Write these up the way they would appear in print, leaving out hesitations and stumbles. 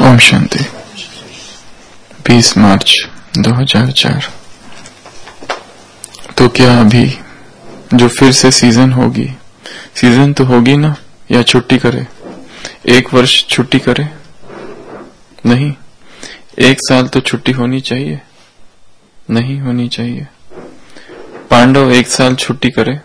ओम शांति। 20 मार्च 2004। तो क्या अभी जो फिर से सीजन होगी, सीजन तो होगी ना, या छुट्टी करे? 1 वर्ष छुट्टी करे? नहीं, 1 साल तो छुट्टी होनी चाहिए, नहीं होनी चाहिए। पांडव 1 साल छुट्टी करे?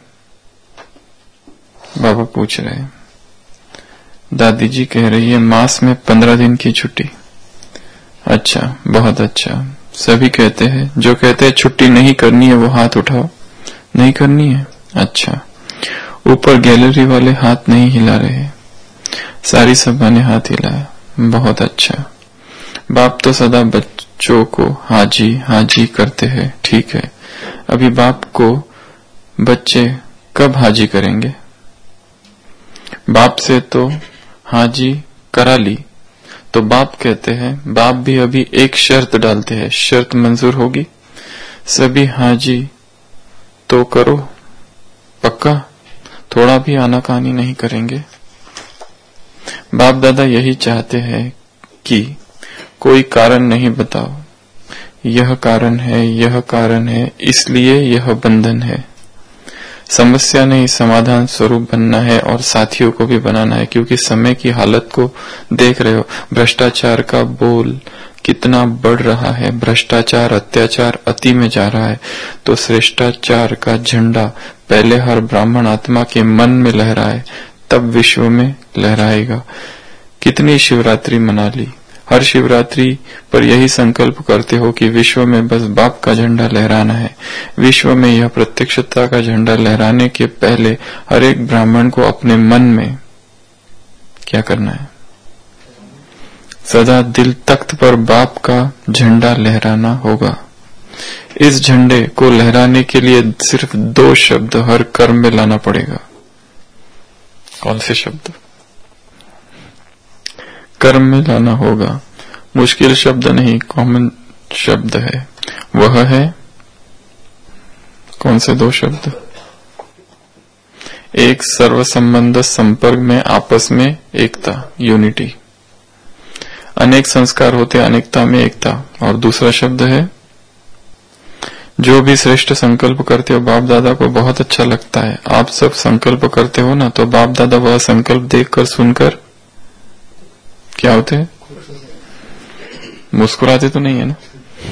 बाबा पूछ रहे हैं। दादी जी कह रही है मास में 15 दिन की छुट्टी। अच्छा, बहुत अच्छा। सभी कहते हैं, जो कहते हैं छुट्टी नहीं करनी है वो हाथ उठाओ। नहीं करनी है? अच्छा। ऊपर गैलरी वाले हाथ नहीं हिला रहे, सारी सभा ने हाथ हिलाया। बहुत अच्छा। बाप तो सदा बच्चों को हाजी हाजी करते हैं, ठीक है। अभी बाप को बच्चे कब हाजी करेंगे? बाप से तो हाजी करा ली, तो बाप कहते हैं, बाप भी अभी एक शर्त डालते हैं, शर्त मंजूर होगी? सभी हाजी तो करो, पक्का? थोड़ा भी आनाकानी नहीं करेंगे? बाप दादा यही चाहते हैं कि कोई कारण नहीं बताओ, यह कारण है, यह कारण है, इसलिए यह बंधन है। समस्या नहीं, समाधान स्वरूप बनना है और साथियों को भी बनाना है, क्योंकि समय की हालत को देख रहे हो। भ्रष्टाचार का बोल कितना बढ़ रहा है, भ्रष्टाचार अत्याचार अति में जा रहा है। तो श्रेष्ठाचार का झंडा पहले हर ब्राह्मण आत्मा के मन में लहराए, तब विश्व में लहराएगा। कितनी शिवरात्रि मना ली, हर शिवरात्रि पर यही संकल्प करते हो कि विश्व में बस बाप का झंडा लहराना है। विश्व में यह प्रत्यक्षता का झंडा लहराने के पहले हर एक ब्राह्मण को अपने मन में क्या करना है? सदा दिल तख्त पर बाप का झंडा लहराना होगा। इस झंडे को लहराने के लिए सिर्फ 2 शब्द हर कर्म में लाना पड़ेगा। कौन से शब्द? कर्म में लाना होगा। मुश्किल शब्द नहीं, कॉमन शब्द है। वह है कौन से 2 शब्द? एक, सर्व संबंध संपर्क में आपस में एकता, यूनिटी। अनेक संस्कार होते, अनेकता में एकता। और दूसरा शब्द है, जो भी श्रेष्ठ संकल्प करते हो, बाप दादा को बहुत अच्छा लगता है। आप सब संकल्प करते हो ना, तो बाप दादा वह संकल्प देखकर सुनकर क्या होते हैं? मुस्कुराते तो नहीं है ना?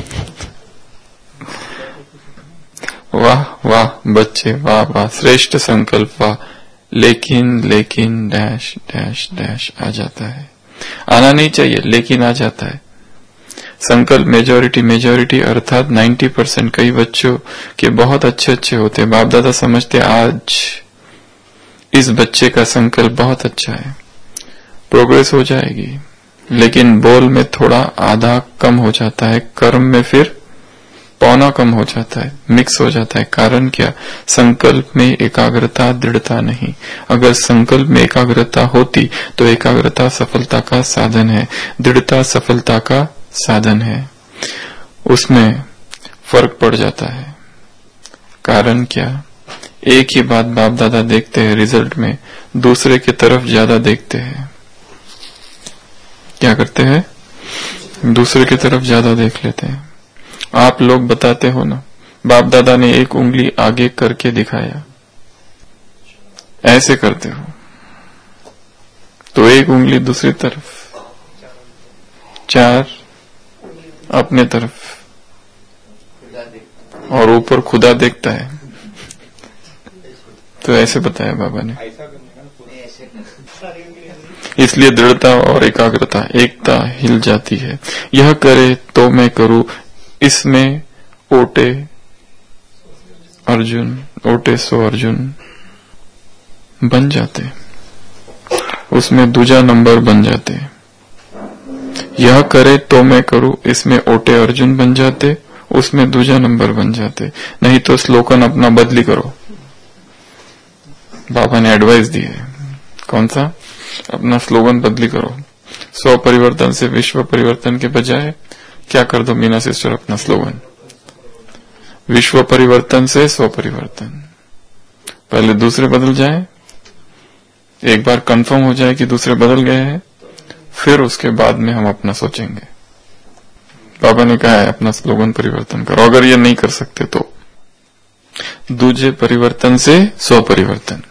वाह वाह बच्चे, वाह वाह, श्रेष्ठ संकल्प, वाह। लेकिन लेकिन डैश डैश डैश आ जाता है। आना नहीं चाहिए, लेकिन आ जाता है। संकल्प मेजॉरिटी मेजॉरिटी अर्थात 90%। कई बच्चों के बहुत अच्छे अच्छे होते हैं। बाप दादा समझते आज इस बच्चे का संकल्प बहुत अच्छा है, प्रोग्रेस हो जाएगी। लेकिन बोल में थोड़ा आधा कम हो जाता है, कर्म में फिर पौना कम हो जाता है, मिक्स हो जाता है। कारण क्या? संकल्प में एकाग्रता, दृढ़ता नहीं। अगर संकल्प में एकाग्रता होती तो एकाग्रता सफलता का साधन है, दृढ़ता सफलता का साधन है। उसमें फर्क पड़ जाता है। कारण क्या? एक ही बात बाप दादा देखते हैं, रिजल्ट में दूसरे की तरफ ज्यादा देखते हैं। क्या करते हैं? दूसरे की तरफ ज्यादा देख लेते हैं। आप लोग बताते हो ना, बाप दादा ने 1 उंगली आगे करके दिखाया, ऐसे करते हो तो 1 उंगली दूसरी तरफ, 4 अपने तरफ, और ऊपर खुदा देखता है। तो ऐसे बताया बाबा ने। इसलिए दृढ़ता और एकाग्रता, एकता हिल जाती है। यह करे तो मैं करूं, इसमें ओटे अर्जुन, ओटे सो अर्जुन बन जाते, उसमें दूजा नंबर बन जाते। यह करे तो मैं करूं, इसमें ओटे अर्जुन बन जाते, उसमें दूजा नंबर बन जाते। नहीं तो स्लोगन अपना बदली करो। बाबा ने एडवाइस दी है। कौन सा? अपना स्लोगन बदली करो। 100 परिवर्तन से विश्व परिवर्तन के बजाय क्या कर दो मीना सिस्टर? अपना स्लोगन विश्व परिवर्तन से 100 परिवर्तन। पहले दूसरे बदल जाए, एक बार कंफर्म हो जाए कि दूसरे बदल गए हैं, फिर उसके बाद में हम अपना सोचेंगे। बाबा ने कहा है अपना स्लोगन परिवर्तन करो। अगर ये नहीं कर सकते तो दूजे परिवर्तन से स्व परिवर्तन।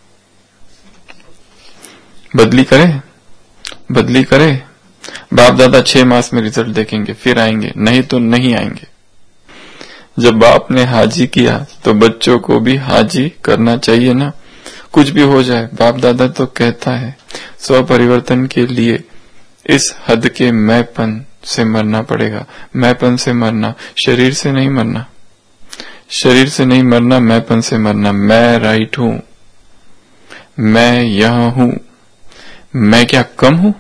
बदली करे। बाप दादा 6 मास में रिजल्ट देखेंगे, फिर आएंगे, नहीं तो नहीं आएंगे। जब बाप ने हाजी किया तो बच्चों को भी हाजी करना चाहिए ना। कुछ भी हो जाए, बाप दादा तो कहता है स्व परिवर्तन के लिए इस हद के मैंपन से मरना पड़ेगा। मैंपन से मरना, शरीर से नहीं मरना, शरीर से नहीं मरना, मैंपन से मरना। मैं राइट हूं, मैं यहां हूं, मैं क्या कम हूं?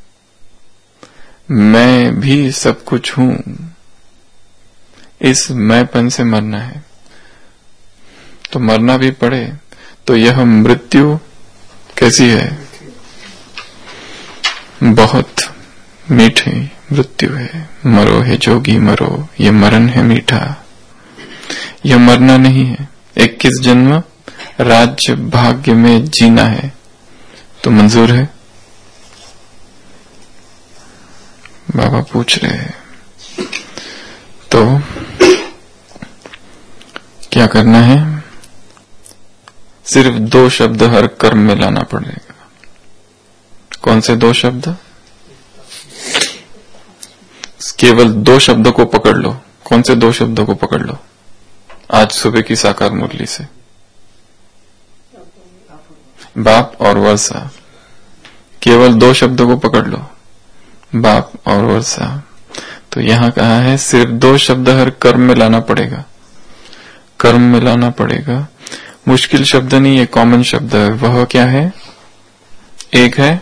मैं भी सब कुछ हूं। इस मैंपन से मरना है। तो मरना भी पड़े तो यह मृत्यु कैसी है? बहुत मीठी मृत्यु है। मरो है जोगी मरो, ये मरण है मीठा। यह मरना नहीं है। 21 जन्म राज्य भाग्य में जीना है तो मंजूर है? बाबा पूछ रहे हैं। तो क्या करना है? सिर्फ 2 शब्द हर कर्म में लाना पड़ेगा। कौन से 2 शब्द? केवल 2 शब्दों को पकड़ लो। कौन से 2 शब्दों को पकड़ लो? आज सुबह की साकार मुरली से बाप और वर्षा, केवल 2 शब्दों को पकड़ लो, बाप और वर्षा। तो यहां कहा है सिर्फ 2 शब्द हर कर्म में लाना पड़ेगा। कर्म में लाना पड़ेगा। मुश्किल शब्द नहीं है, कॉमन शब्द है। वह क्या है? एक है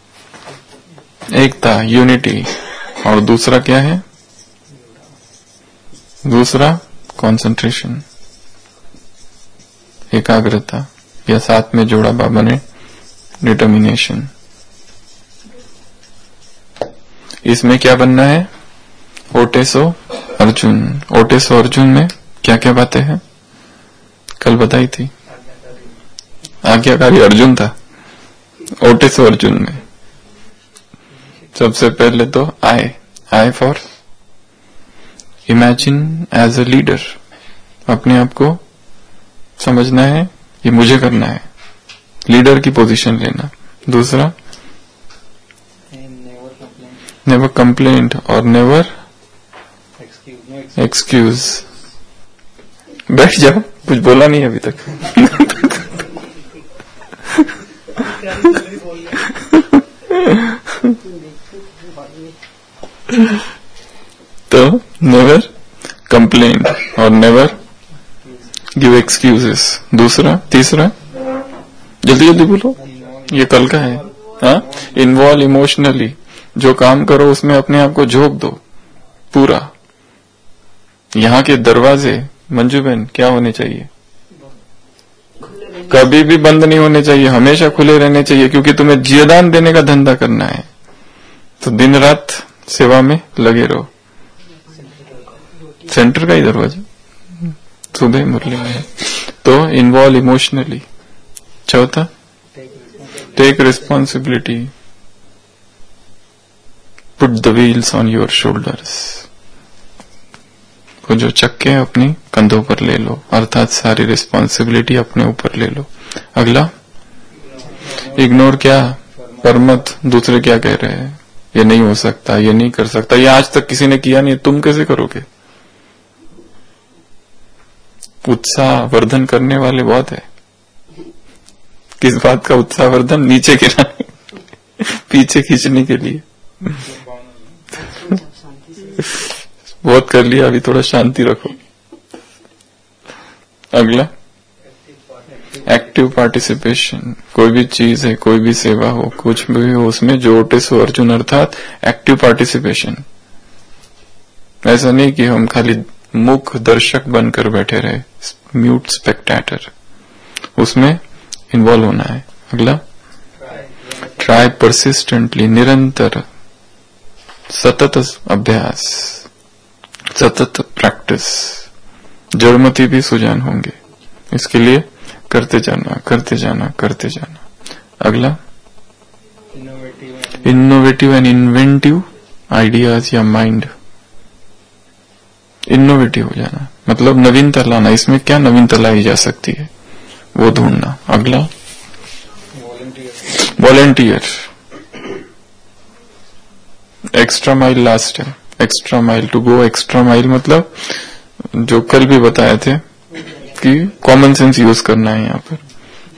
एकता, यूनिटी। और दूसरा क्या है? दूसरा कंसंट्रेशन, एकाग्रता। या साथ में जोड़ा बाबा ने डिटर्मिनेशन। इसमें क्या बनना है? ओटेसो अर्जुन। ओटेसो अर्जुन में क्या क्या बातें हैं? कल बताई थी। आज्ञाकारी अर्जुन था। ओटेसो अर्जुन में सबसे पहले तो I for imagine as a leader. अपने आप को समझना है ये मुझे करना है, लीडर की पोजीशन लेना। दूसरा नेवर कंप्लेंट और नेवर एक्सक्यूज। बैठ जाओ, कुछ बोला नहीं अभी तक। तो नेवर कंप्लेन और नेवर गिव एक्सक्यूजेस। दूसरा, तीसरा, जल्दी जल्दी बोलो, ये कल का है। हाँ, इन्वॉल्व इमोशनली। जो काम करो उसमें अपने आप को झोंक दो पूरा। यहाँ के दरवाजे मंजू बहन क्या होने चाहिए? कभी भी बंद नहीं होने चाहिए, हमेशा खुले रहने चाहिए, क्योंकि तुम्हें जियादान देने का धंधा करना है। तो दिन रात सेवा में लगे रहो। सेंटर का ही दरवाजा सुबह मुरली में है। तो इन्वॉल्व इमोशनली। चौथा, take responsibility, put the wheels on your shoulders. वो जो चक्के हैं अपनी कंधों पर ले लो, अर्थात सारी रिस्पॉन्सिबिलिटी अपने ऊपर ले लो। अगला, इग्नोर क्या? पर मत दूसरे क्या कह रहे हैं, ये नहीं हो सकता, ये नहीं कर सकता, ये आज तक किसी ने किया नहीं, तुम कैसे करोगे? उत्साह वर्धन करने वाले बहुत है। किस बात का उत्साह वर्धन? नीचे गिराने, पीछे खींचने के लिए। बहुत कर लिया, अभी थोड़ा शांति रखो। अगला, एक्टिव पार्टिसिपेशन। कोई भी चीज है, कोई भी सेवा हो, कुछ भी हो, उसमें जो ओटिस हो अर्जुन, अर्थात एक्टिव पार्टिसिपेशन। ऐसा नहीं कि हम खाली मुख दर्शक बनकर बैठे रहे, म्यूट स्पेक्टेटर। उसमें इन्वॉल्व होना है। अगला, ट्राई परसिस्टेंटली, निरंतर सतत अभ्यास, सतत प्रैक्टिस। जड़मती भी सुजान होंगे, इसके लिए करते जाना, करते जाना, करते जाना। अगला, इनोवेटिव एंड इन्वेंटिव आइडियाज या माइंड। इनोवेटिव हो जाना मतलब नवीनता लाना, इसमें क्या नवीनता लाई जा सकती है वो ढूंढना। अगला वॉलेंटियर, एक्स्ट्रा माइल लास्ट है। Extra mile, to go extra mile मतलब जो कल भी बताए थे कि कॉमन सेंस यूज करना है यहाँ पर।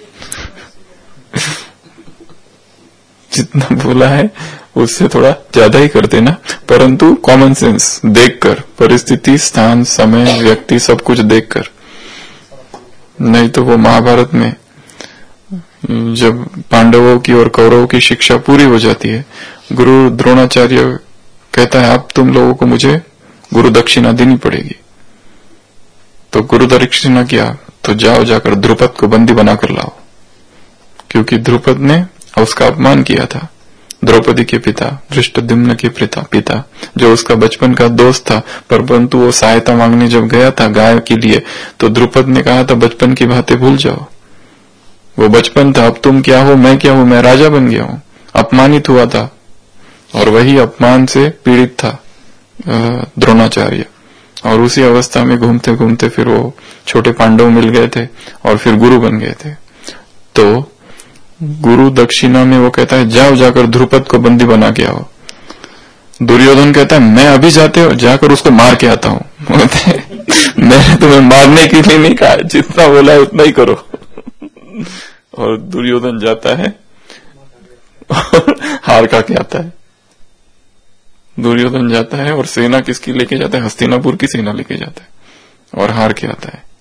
जितना बोला है उससे थोड़ा ज्यादा ही कर देना, परंतु कॉमन सेंस देखकर, परिस्थिति, स्थान, समय, व्यक्ति सब कुछ देखकर। नहीं तो वो महाभारत में जब पांडवों की और कौरवों की शिक्षा पूरी हो जाती है, गुरु द्रोणाचार्य कहता है अब तुम लोगों को मुझे गुरु दक्षिणा देनी पड़ेगी। तो गुरु दक्षिणा किया तो जाओ जाकर द्रुपद को बंदी बनाकर लाओ, क्योंकि द्रुपद ने उसका अपमान किया था। द्रौपदी के पिता, धृष्टद्युम्न के पिता, जो उसका बचपन का दोस्त था, परंतु वो सहायता मांगने जब गया था गाय के लिए, तो द्रुपद ने कहा था बचपन की बातें भूल जाओ, वो बचपन था, अब तुम क्या हो, मैं क्या हूं, मैं राजा बन गया हूं। अपमानित हुआ था और वही अपमान से पीड़ित था द्रोणाचार्य, और उसी अवस्था में घूमते घूमते फिर वो छोटे पांडव मिल गए थे और फिर गुरु बन गए थे। तो गुरु दक्षिणा में वो कहता है जाओ जाकर द्रुपद को बंदी बना के आओ। दुर्योधन कहता है मैं अभी जाकर उसको मार के आता हूं। मैंने तुम्हें मारने के लिए नहीं कहा, जितना बोला है उतना ही करो। और दुर्योधन जाता है और हार खा के आता है। दुर्योधन जाता है और सेना किसकी लेके जाता है, हस्तिनापुर की सेना लेके जाता है और हार के आता है।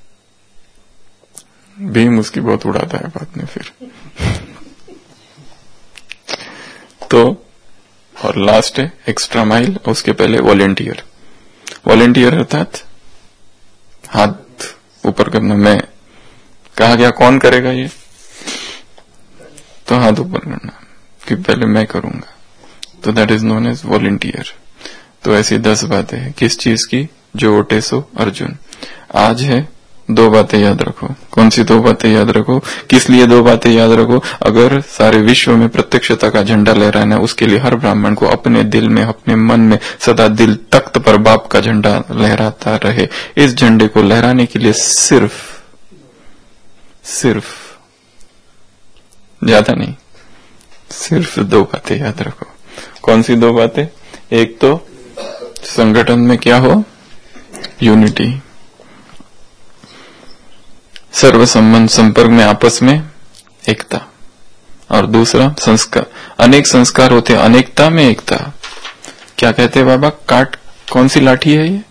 भीम उसकी बहुत उड़ाता है बाद में फिर। तो और लास्ट है एक्स्ट्रा माइल, उसके पहले वॉलेंटियर। वॉलेंटियर अर्थात हाथ ऊपर करना, मैं कहा गया कौन करेगा ये, तो हाथ ऊपर करना कि पहले मैं करूंगा, तो that is known as volunteer. तो ऐसी 10 बातें हैं किस चीज की, जो ओटे सो अर्जुन। आज है 2 बातें याद रखो। कौन सी 2 बातें याद रखो, किस लिए 2 बातें याद रखो? अगर सारे विश्व में प्रत्यक्षता का झंडा लहराना है, उसके लिए हर ब्राह्मण को अपने दिल में, अपने मन में सदा दिल तख्त पर बाप का झंडा लहराता रहे। इस झंडे को लहराने के लिए सिर्फ ज्यादा नहीं, सिर्फ 2 बातें याद रखो। कौन सी 2 बातें? एक तो संगठन में क्या हो, यूनिटी, सर्व संबंध संपर्क में आपस में एकता, और दूसरा संस्कार। अनेक संस्कार होते, अनेकता में एकता। क्या कहते हैं बाबा, काट कौन सी लाठी है ये,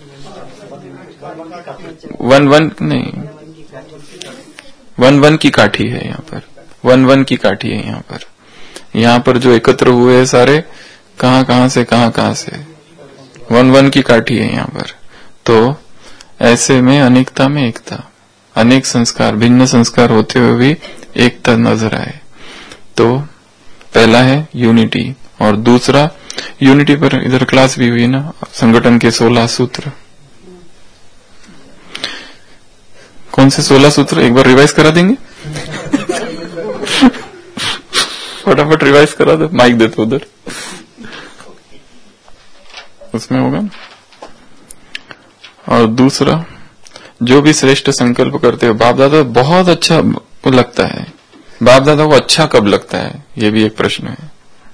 वन की काठी है यहाँ पर, वन की काठी है यहाँ पर। यहाँ पर जो एकत्र हुए हैं सारे कहाँ से, वन की काठी है यहाँ पर। तो ऐसे में अनेकता में एकता, अनेक संस्कार, भिन्न संस्कार होते हुए भी एकता नजर आए। तो पहला है यूनिटी, और दूसरा यूनिटी पर इधर क्लास भी हुई ना, संगठन के 16 सूत्र। कौन से 16 सूत्र, एक बार रिवाइज करा देंगे? फटाफट रिवाइज करा दो, माइक दे दो उधर, उसमें होगा ना। और दूसरा, जो भी श्रेष्ठ संकल्प करते हो, बाप दादा बहुत अच्छा लगता है। बाप दादा को अच्छा कब लगता है, ये भी एक प्रश्न है।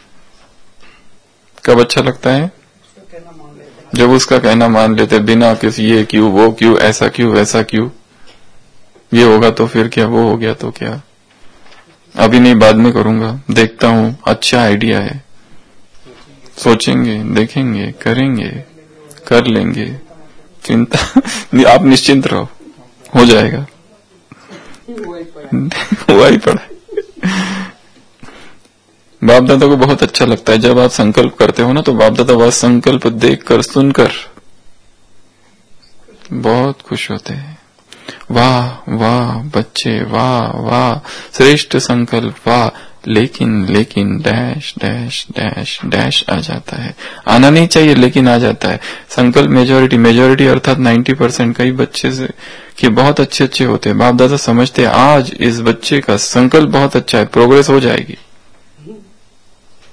कब अच्छा लगता है? जब उसका कहना मान लेते, बिना किसी ये क्यों, वो क्यों, ऐसा क्यों, वैसा क्यों, ये होगा तो फिर क्या, वो हो गया तो क्या, अभी नहीं बाद में करूंगा, देखता हूं, अच्छा आइडिया है, सोचेंगे, देखेंगे, करेंगे, कर लेंगे, चिंता आप निश्चिंत रहो, हो जाएगा। हुआ ही पड़ा। बाप दादा को बहुत अच्छा लगता है जब आप संकल्प करते हो ना, तो बाप दादा वह संकल्प देखकर, सुनकर बहुत खुश होते हैं। वाह वाह बच्चे, वाह वाह, श्रेष्ठ संकल्प, वाह। लेकिन डैश डैश डैश डैश आ जाता है। आना नहीं चाहिए लेकिन आ जाता है। संकल्प मेजोरिटी अर्थात 90%। कई बच्चे से कि बहुत अच्छे होते हैं, बाप दादा समझते हैं आज इस बच्चे का संकल्प बहुत अच्छा है, प्रोग्रेस हो जाएगी,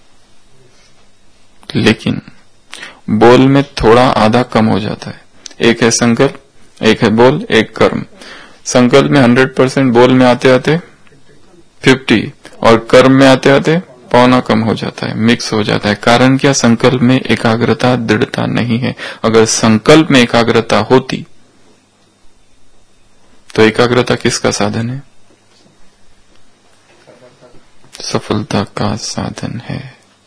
लेकिन बोल में थोड़ा आधा कम हो जाता है। एक है संकल्प, एक है बोल, एक कर्म। संकल्प में 100% बोल में आते आते 50 और कर्म में आते आते पौना कम हो जाता है, मिक्स हो जाता है। कारण क्या? संकल्प में एकाग्रता, दृढ़ता नहीं है। अगर संकल्प में एकाग्रता होती तो एकाग्रता किसका साधन है? सफलता का साधन है।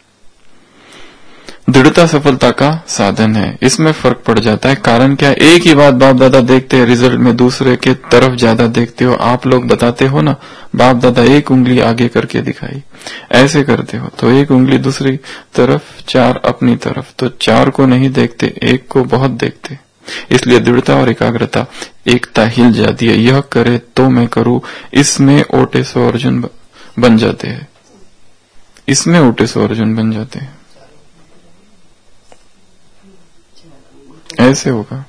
दृढ़ता सफलता का साधन है। इसमें फर्क पड़ जाता है। कारण क्या? एक ही बात बाप दादा देखते हैं, रिजल्ट में दूसरे के तरफ ज्यादा देखते हो। आप लोग बताते हो ना, बाप दादा एक उंगली आगे करके दिखाई, ऐसे करते हो तो एक उंगली दूसरी तरफ, 4 अपनी तरफ, तो 4 को नहीं देखते, एक को बहुत देखते। इसलिए दृढ़ता और एकाग्रता, एकता हिल जाती है। यह करे तो मैं करूं, इसमें ओटे सो अर्जुन बन जाते हैं। इसमें ओटे सो अर्जुन बन जाते हैं। ऐसे होगा,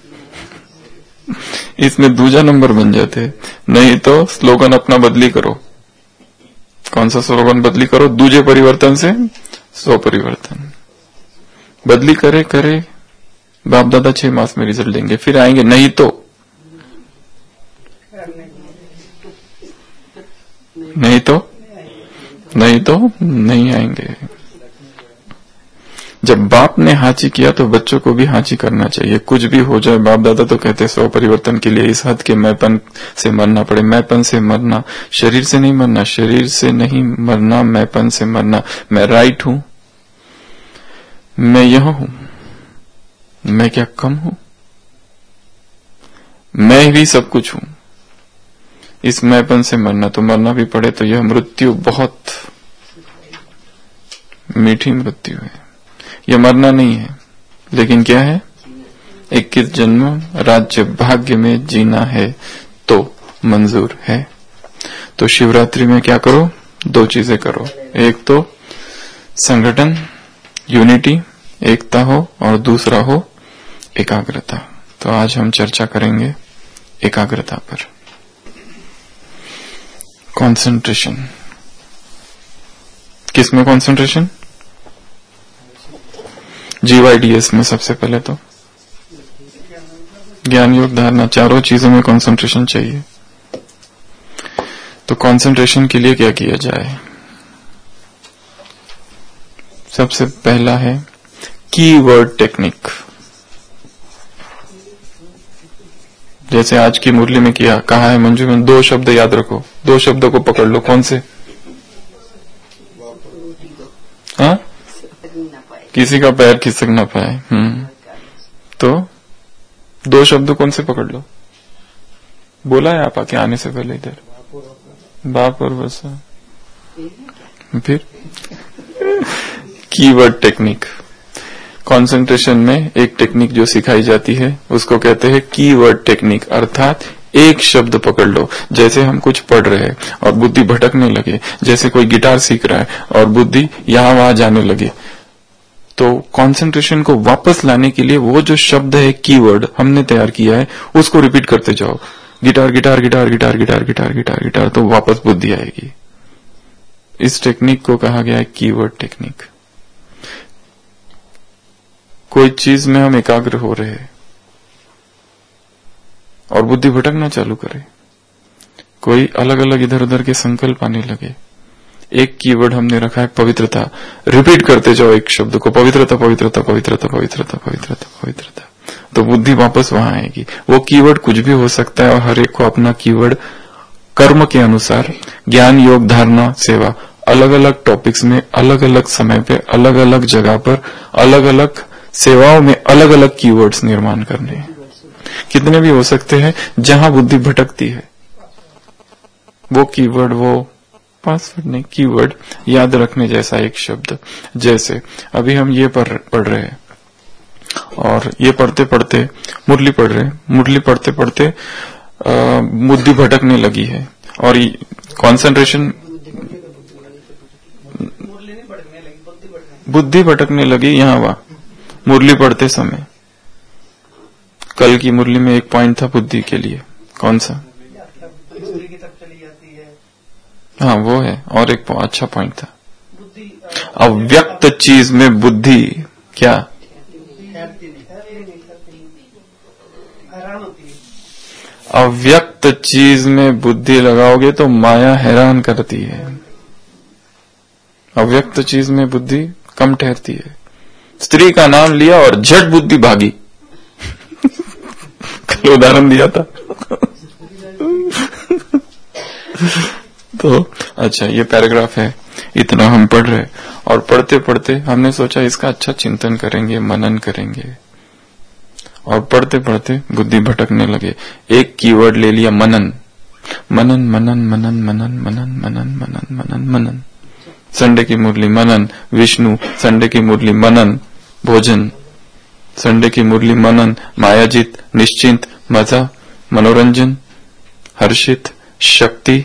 इसमें दूजा नंबर बन जाते हैं। नहीं तो स्लोगन अपना बदली करो। कौन सा स्लोगन बदली करो? दूजे परिवर्तन से 100 परिवर्तन। बदली करे करे, बाप दादा 6 मास में रिजल्ट देंगे, फिर आएंगे नहीं तो नहीं आएंगे। जब बाप ने हांची किया तो बच्चों को भी हांची करना चाहिए। कुछ भी हो जाए, बाप दादा तो कहते 100 परिवर्तन के लिए इस हद के मैंपन से मरना पड़े। मैंपन से मरना, शरीर से नहीं मरना, शरीर से नहीं मरना, मैंपन से मरना। मैं राइट हूं, मैं यह हूं, मैं क्या कम हूं? मैं भी सब कुछ हूं। इस मैंपन से मरना, तो मरना भी पड़े तो यह मृत्यु बहुत मीठी मृत्यु है। यह मरना नहीं है, लेकिन क्या है? 21 जन्म राज्य भाग्य में जीना है तो मंजूर है। तो शिवरात्रि में क्या करो? 2 चीजें करो। एक तो संगठन, यूनिटी, एकता हो, और दूसरा हो एकाग्रता। तो आज हम चर्चा करेंगे एकाग्रता पर। कंसंट्रेशन। किसमें कंसंट्रेशन? GYDS में सबसे पहले तो ज्ञान योग धारणा, चारों चीजों में कंसंट्रेशन चाहिए। तो कंसंट्रेशन के लिए क्या किया जाए? सबसे पहला है कीवर्ड टेक्निक। जैसे आज की मुरली में किया, कहा है मंजू में 2 शब्द याद रखो, 2 शब्दों को पकड़ लो। कौन से? हाँ, किसी का पैर खिसक ना पाए। तो 2 शब्द कौन से पकड़ लो? बोला है आप आके आने से पहले इधर, बाप और बसा। फिर कीवर्ड टेक्निक। कंसंट्रेशन में एक टेक्निक जो सिखाई जाती है उसको कहते हैं कीवर्ड टेक्निक, अर्थात एक शब्द पकड़ लो। जैसे हम कुछ पढ़ रहे हैं और बुद्धि भटकने लगे, जैसे कोई गिटार सीख रहा है और बुद्धि यहां वहां जाने लगे, तो कंसंट्रेशन को वापस लाने के लिए वो जो शब्द है, कीवर्ड हमने तैयार किया है, उसको रिपीट करते जाओ। Guitar guitar guitar guitar guitar guitar guitar guitar, तो वापस बुद्धि आएगी। इस टेक्निक को कहा गया है कीवर्ड टेक्निक। कोई चीज में हम एकाग्र हो रहे हैं और बुद्धि भटकना चालू करे, कोई अलग अलग इधर उधर के संकल्प आने लगे, एक कीवर्ड हमने रखा है पवित्रता। रिपीट करते जाओ एक शब्द को, पवित्रता पवित्रता पवित्रता पवित्रता पवित्रता पवित्रता, तो बुद्धि वापस वहां आएगी। वो कीवर्ड कुछ भी हो सकता है और हर एक को अपना कीवर्ड कर्म के अनुसार, ज्ञान योग धारणा सेवा, अलग अलग टॉपिक्स में अलग अलग समय पे अलग अलग जगह पर अलग अलग सेवाओं में अलग अलग कीवर्ड्स निर्माण करने हैं। कितने भी हो सकते हैं। जहां बुद्धि भटकती है वो कीवर्ड, वो पासवर्ड नहीं, कीवर्ड याद रखने जैसा एक शब्द। जैसे अभी हम ये पढ़ रहे हैं और ये पढ़ते पढ़ते मुरली पढ़ रहे हैं, मुरली पढ़ते पढ़ते बुद्धि भटकने लगी है और कंसंट्रेशन, बुद्धि भटकने लगी यहाँ वहां मुरली पढ़ते समय। कल की मुरली में एक पॉइंट था बुद्धि के लिए, कौन सा? हाँ वो है, और एक अच्छा पॉइंट था अव्यक्त चीज में बुद्धि क्या? अव्यक्त चीज में बुद्धि लगाओगे तो माया हैरान करती है। अव्यक्त चीज में बुद्धि कम ठहरती है। स्त्री का नाम लिया और झट बुद्धि भागी। कल उदाहरण दिया था। तो अच्छा, ये पैराग्राफ है, इतना हम पढ़ रहे और पढ़ते पढ़ते हमने सोचा इसका अच्छा चिंतन करेंगे, मनन करेंगे, और पढ़ते पढ़ते बुद्धि भटकने लगे। एक कीवर्ड ले लिया, मनन। मनन मनन मनन मनन मनन मनन मनन मनन मनन। संडे की मुरली मनन, विष्णु। संडे की मुरली मनन, भोजन। संडे की मुरली मनन, मायाजित, निश्चिंत, मजा, मनोरंजन, हर्षित, शक्ति,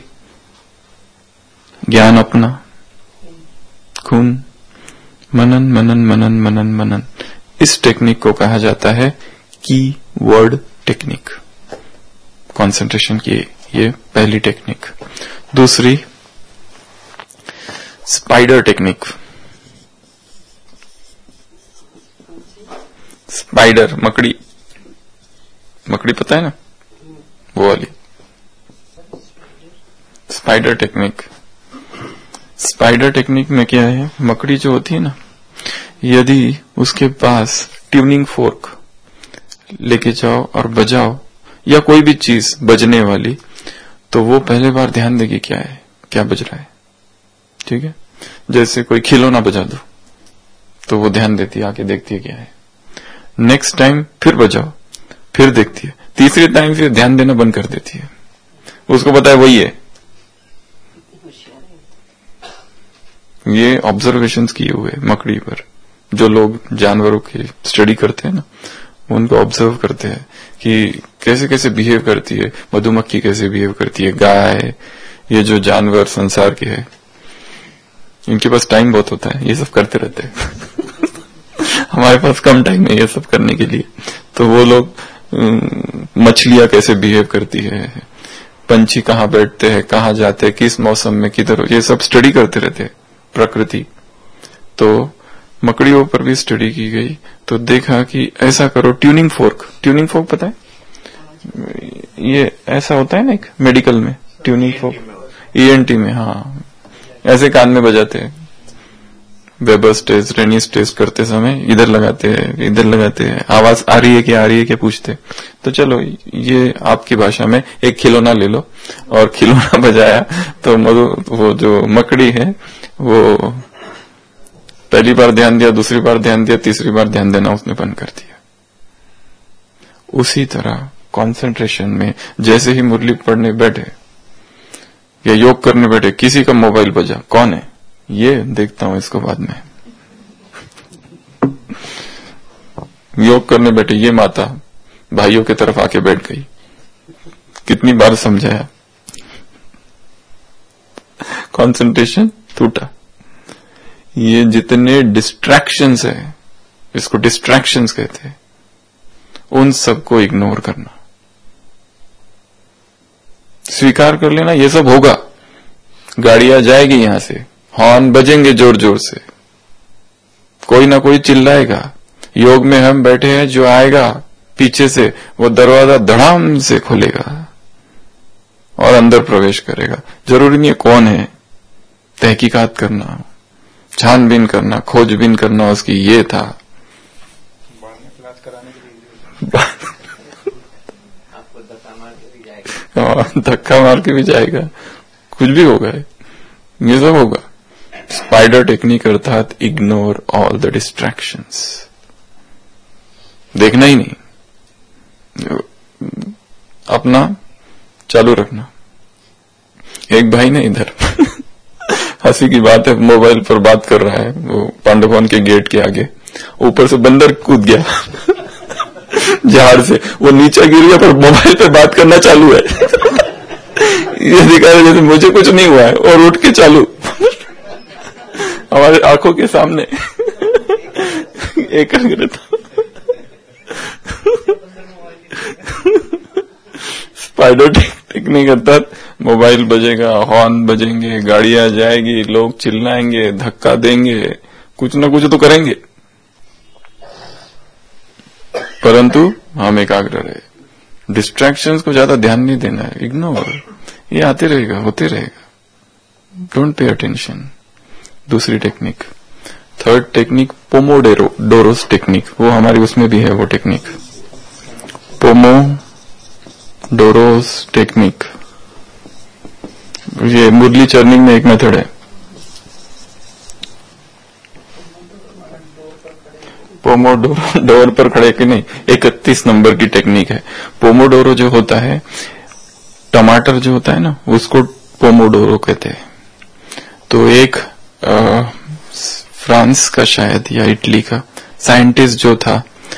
ज्ञान अपना, खून। मनन मनन मनन मनन मनन। इस टेक्निक को कहा जाता है की वर्ड टेक्निक। कंसंट्रेशन की ये पहली टेक्निक। दूसरी स्पाइडर टेक्निक। स्पाइडर, मकड़ी। मकड़ी पता है ना, वो वाली स्पाइडर टेक्निक। स्पाइडर टेक्निक में क्या है, मकड़ी जो होती है ना, यदि उसके पास ट्यूनिंग फोर्क लेके जाओ और बजाओ, या कोई भी चीज बजने वाली, तो वो पहले बार ध्यान देगी क्या है, क्या बज रहा है। ठीक है, जैसे कोई खिलौना बजा दो तो वो ध्यान देती है, आके देखती है क्या है। नेक्स्ट टाइम फिर बजाओ, फिर देखती है। तीसरे टाइम फिर ध्यान देना बंद कर देती है, उसको पता है वही है। ये ऑब्जर्वेशंस किए हुए मकड़ी पर, जो लोग जानवरों की स्टडी करते हैं ना, उनको ऑब्जर्व करते हैं कि कैसे कैसे बिहेव करती है। मधुमक्खी कैसे बिहेव करती है, गाय, ये जो जानवर संसार के है, इनके पास टाइम बहुत होता है, ये सब करते रहते हैं। हमारे पास कम टाइम है ये सब करने के लिए। तो वो लोग मछलियां कैसे बिहेव करती है, पंछी कहाँ बैठते हैं, कहाँ जाते हैं, किस मौसम में किधर, ये सब स्टडी करते रहते हैं प्रकृति। तो मकड़ियों पर भी स्टडी की गई, तो देखा कि ऐसा करो। ट्यूनिंग फोर्क, ट्यूनिंग फोर्क पता है, ये ऐसा होता है ना एक मेडिकल में, ट्यूनिंग फोर्क ईएनटी में, हाँ, ऐसे कान में बजाते हैं। वेबर्स टेस्ट, रेनियस टेस्ट करते समय इधर लगाते हैं, इधर लगाते हैं, आवाज आ रही है क्या, आ रही है क्या पूछते। तो चलो ये आपकी भाषा में एक खिलौना ले लो, और खिलौना बजाया तो वो जो मकड़ी है वो पहली बार ध्यान दिया, दूसरी बार ध्यान दिया, तीसरी बार ध्यान देना उसने बंद कर दिया। उसी तरह कंसंट्रेशन में जैसे ही मुरली पढ़ने बैठे या योग करने बैठे, किसी का मोबाइल बजा, कौन है ये देखता हूं इसको बाद में। योग करने बैठे, ये माता भाइयों की तरफ आके बैठ गई, कितनी बार समझाया, कंसंट्रेशन टूटा। ये जितने डिस्ट्रैक्शंस है, इसको डिस्ट्रैक्शंस कहते हैं, उन सबको इग्नोर करना, स्वीकार कर लेना ये सब होगा। गाड़ियां जाएगी यहां से, हॉर्न बजेंगे जोर जोर से, कोई ना कोई चिल्लाएगा। योग में हम बैठे हैं, जो आएगा पीछे से वो दरवाजा धड़ाम से खोलेगा और अंदर प्रवेश करेगा। जरूरी नहीं है कौन है, तहकीकात करना, छानबीन करना, खोजबीन करना उसकी, ये था। आपको धक्का मार के भी जाएगा, कुछ भी होगा, ये सब होगा। स्पाइडर टेक्निक अर्थात इग्नोर ऑल द डिस्ट्रैक्शंस, देखना ही नहीं, अपना चालू रखना। एक भाई ने इधर हंसी की बात है, मोबाइल पर बात कर रहा है, वो पांडववन के गेट के आगे, ऊपर से बंदर कूद गया झाड़ से, वो नीचे गिर गया पर मोबाइल पे बात करना चालू है। ये दिखा रहा जैसे मुझे कुछ नहीं हुआ है, और उठ के चालू हमारे आंखों के सामने एक करके था। स्पाइडर टेक्निक अर्थात मोबाइल बजेगा, हॉर्न बजेंगे, गाड़ियां जाएगी, लोग चिल्लाएंगे, धक्का देंगे, कुछ ना कुछ तो करेंगे, परंतु हम एकाग्र रहे। डिस्ट्रैक्शंस को ज्यादा ध्यान नहीं देना है, इग्नोर, ये आते रहेगा, होते रहेगा, डोंट पे अटेंशन। दूसरी technique, third technique pomodoros technique, वो हमारी उसमें भी है वो टेक्निक, पोमोडोरोस टेक्निक। ये मुरली चर्निंग में एक मेथड है, पोमोडोरो पर खड़े के नहीं, 31 नंबर की टेक्निक है। पोमोडोरो जो होता है, टमाटर जो होता है ना, उसको पोमोडोरो कहते हैं। तो एक फ्रांस का शायद या इटली का साइंटिस्ट जो था,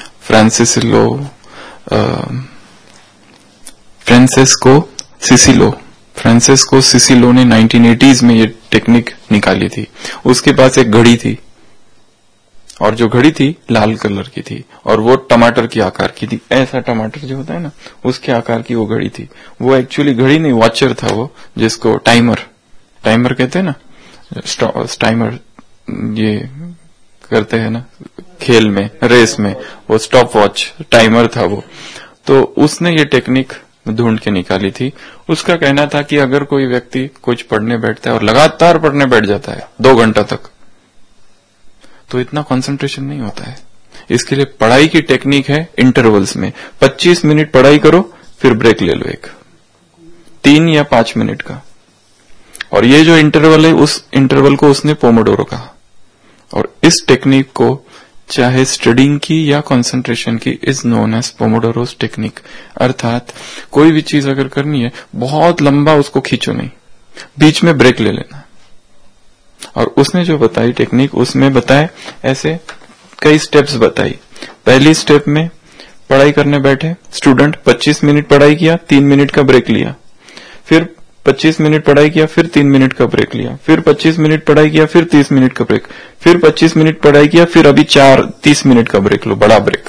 फ्रांसेस्को सिसिलो ने 1980s में ये टेक्निक निकाली थी। उसके पास एक घड़ी थी, और जो घड़ी थी लाल कलर की थी, और वो टमाटर की आकार की थी। ऐसा टमाटर जो होता है ना, उसके आकार की वो घड़ी थी। वो एक्चुअली घड़ी नहीं, वॉचर था वो, जिसको टाइमर कहते हैं ना, टाइमर ये करते हैं ना खेल में, रेस में, वो स्टॉप वॉच टाइमर था वो। तो उसने ये टेक्निक ढूंढ के निकाली थी। उसका कहना था कि अगर कोई व्यक्ति कुछ पढ़ने बैठता है और लगातार पढ़ने बैठ जाता है 2 घंटा तक, तो इतना कंसंट्रेशन नहीं होता है। इसके लिए पढ़ाई की टेक्निक है इंटरवल्स में, 25 मिनट पढ़ाई करो, फिर ब्रेक ले लो एक 3 या 5 मिनट का। और ये जो इंटरवल है, उस इंटरवल को उसने पोमोडोरो कहा। और इस टेक्निक को चाहे स्टडिंग की या कंसंट्रेशन की, is known as pomodoros technique. अर्थात कोई भी चीज अगर करनी है, बहुत लंबा उसको खींचो नहीं, बीच में ब्रेक ले लेना। और उसने जो बताई टेक्निक, उसमें बताए ऐसे कई स्टेप्स बताई। पहली स्टेप में पढ़ाई करने बैठे स्टूडेंट, 25 मिनट पढ़ाई किया, 3 मिनट का ब्रेक लिया, फिर 25 मिनट पढ़ाई किया, फिर 3 मिनट का ब्रेक लिया, फिर 25 मिनट पढ़ाई किया, फिर 30 मिनट का ब्रेक, फिर 25 मिनट पढ़ाई किया, फिर अभी 30 मिनट का ब्रेक लो, बड़ा ब्रेक।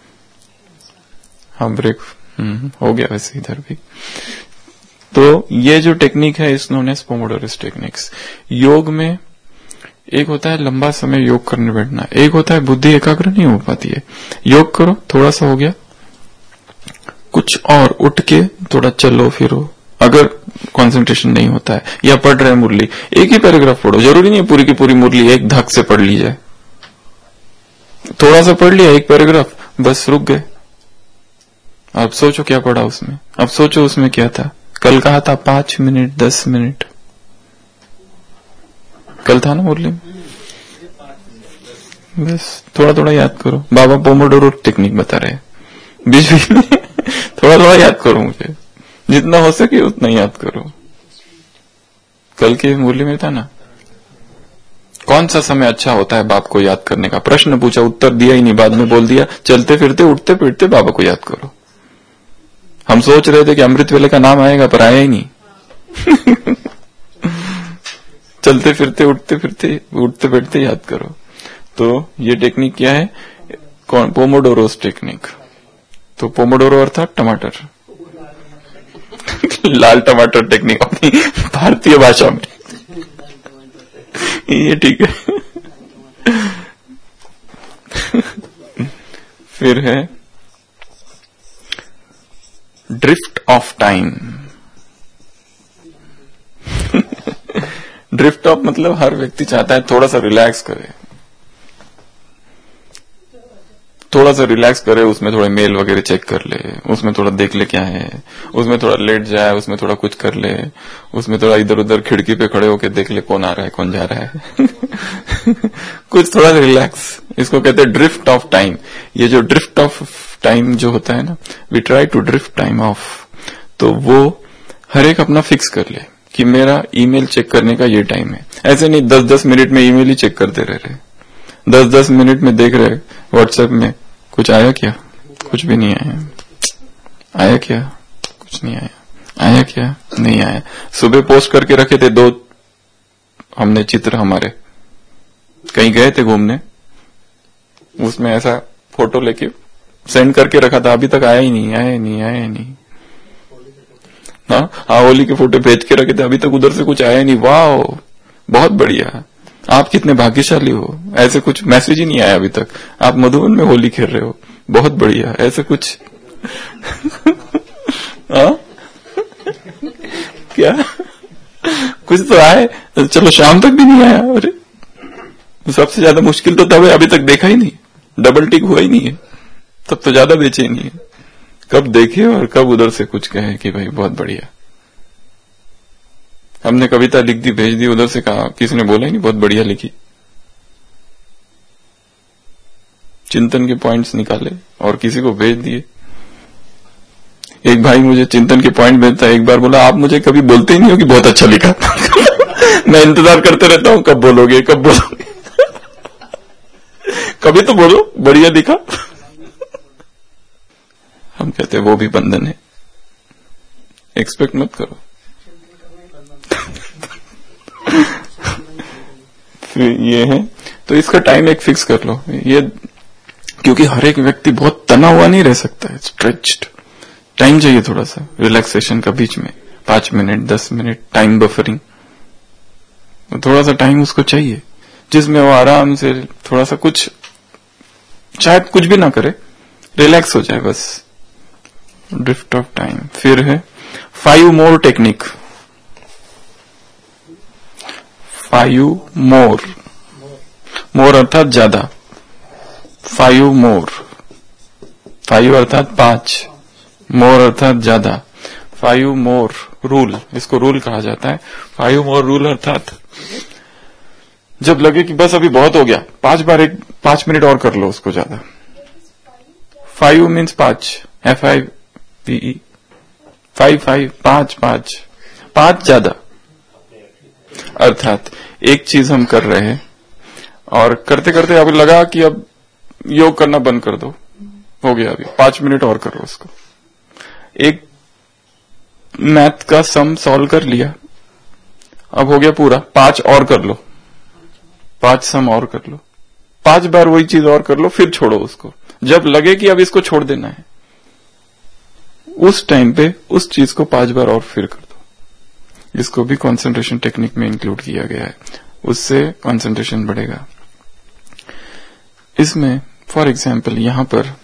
हाँ, ब्रेक हो गया वैसे इधर भी। तो ये जो टेक्निक है, इस नोन एज पोमोडोरोस टेक्निक्स। योग में एक होता है लंबा समय योग करने बैठना, एक होता है बुद्धि एकाग्र नहीं हो पाती है। योग करो, थोड़ा सा हो गया, कुछ और उठ के थोड़ा चलो फिरो, अगर कंसंट्रेशन नहीं होता है, या पढ़ रहे मुरली, एक ही पैराग्राफ पढ़ो, जरूरी नहीं है पूरी की पूरी मुरली एक धक से पढ़ ली जाए। थोड़ा सा पढ़ लिया, एक पैराग्राफ, बस रुक गए। अब सोचो क्या पढ़ा उसमें, अब सोचो उसमें क्या था। कल कहा था 5 मिनट 10 मिनट, कल था ना मुरली में। बस थोड़ा थोड़ा याद करो, बाबा पोमोडोरो टेक्निक बता रहे, बीच बीच में थोड़ा थोड़ा याद करो, मुझे जितना हो सके उतना याद करो। कल के मुरली में था ना, कौन सा समय अच्छा होता है बाप को याद करने का, प्रश्न पूछा, उत्तर दिया ही नहीं, बाद में बोल दिया चलते फिरते उठते फिरते बाबा को याद करो। हम सोच रहे थे कि अमृत वेले का नाम आएगा, पर आया ही नहीं। चलते फिरते उठते फिरते याद करो। तो ये टेक्निक क्या है, पोमोडोरोस टेक्निक। तो पोमोडोरो अर्थात टमाटर लाल टमाटर टेक्निक अपनी भारतीय भाषा में, ये ठीक है। फिर है drift of time. Drift off मतलब हर व्यक्ति चाहता है थोड़ा सा रिलैक्स करे, उसमें थोड़ा मेल वगैरह चेक कर ले, उसमें थोड़ा देख ले क्या है, उसमें थोड़ा लेट जाए, उसमें थोड़ा कुछ कर ले, उसमें थोड़ा इधर उधर खिड़की पे खड़े होके देख ले कौन आ रहा है कौन जा रहा है। कुछ थोड़ा रिलैक्स, इसको कहते हैं ड्रिफ्ट ऑफ टाइम। ये जो ड्रिफ्ट ऑफ टाइम जो होता है ना, we try to drift time off. तो वो हर एक अपना फिक्स कर ले कि मेरा ईमेल चेक करने का ये टाइम है। ऐसे नहीं 10-10 मिनट में ईमेल ही चेक करते रह रहे, 10-10 मिनट में देख रहे व्हाट्सएप में कुछ आया क्या, कुछ भी नहीं आया, आया क्या, कुछ नहीं आया, आया क्या, नहीं आया। सुबह पोस्ट करके रखे थे 2 हमने चित्र, हमारे कहीं गए थे घूमने, उसमें ऐसा फोटो लेके सेंड करके रखा था, अभी तक आया ही नहीं। हाँ, होली के फोटो भेज के रखे थे, अभी तक उधर से कुछ आया नहीं। वाह, बहुत बढ़िया, आप कितने भाग्यशाली हो, ऐसे कुछ मैसेज ही नहीं आया अभी तक। आप मधुबन में होली खेल रहे हो, बहुत बढ़िया, ऐसे कुछ हाँ क्या कुछ तो आए, चलो शाम तक भी नहीं आया। अरे सबसे ज्यादा मुश्किल तो तब है, अभी तक देखा ही नहीं, डबल टिक हुआ ही नहीं है, तब तो ज्यादा बेचैनी है। कब देखे और कब उधर से कुछ कहे कि भाई बहुत बढ़िया। हमने कविता लिख दी, भेज दी, उधर से कहा, किसी ने बोला ही नहीं बहुत बढ़िया लिखी। चिंतन के पॉइंट्स निकाले और किसी को भेज दिए। एक भाई मुझे चिंतन के पॉइंट भेजता है, एक बार बोला आप मुझे कभी बोलते ही नहीं हो कि बहुत अच्छा लिखा मैं इंतजार करते रहता हूं कब बोलोगे कब बोलोगे कभी तो बोलो बढ़िया दिखा। हम कहते हैं वो भी बंधन है, एक्सपेक्ट मत करो। फिर ये है, तो इसका टाइम एक फिक्स कर लो ये, क्योंकि हर एक व्यक्ति बहुत तना हुआ नहीं रह सकता है, स्ट्रेच्ड टाइम चाहिए, थोड़ा सा रिलैक्सेशन का बीच में 5 मिनट 10 मिनट टाइम बफरिंग, थोड़ा सा टाइम उसको चाहिए जिसमें वो आराम से थोड़ा सा कुछ, शायद कुछ भी ना करे, रिलैक्स हो जाए बस, ड्रिफ्ट ऑफ टाइम। फिर है 5 मोर टेक्निक, 5 मोर, मोर अर्थात ज्यादा, 5 मोर, 5 अर्थात 5, मोर अर्थात ज्यादा, 5 मोर रूल, इसको रूल कहा जाता है। 5 मोर रूल अर्थात जब लगे कि बस अभी बहुत हो गया, 5 बार 5 मिनट और कर लो उसको ज्यादा। 5 मीन्स 5, FIVE, 5 5 ज्यादा, अर्थात एक चीज हम कर रहे हैं और करते करते अब लगा कि अब योग करना बंद कर दो, हो गया, अभी 5 मिनट और करो उसको। एक मैथ का सम सॉल्व कर लिया, अब हो गया पूरा, 5 और कर लो, 5 सम और कर लो, 5 बार वही चीज और कर लो, फिर छोड़ो उसको। जब लगे कि अब इसको छोड़ देना है, उस टाइम पे उस चीज को 5 बार और फिर कर दो। इसको भी कंसंट्रेशन टेक्निक में इंक्लूड किया गया है, उससे कंसंट्रेशन बढ़ेगा। इसमें फॉर एग्जाम्पल यहां पर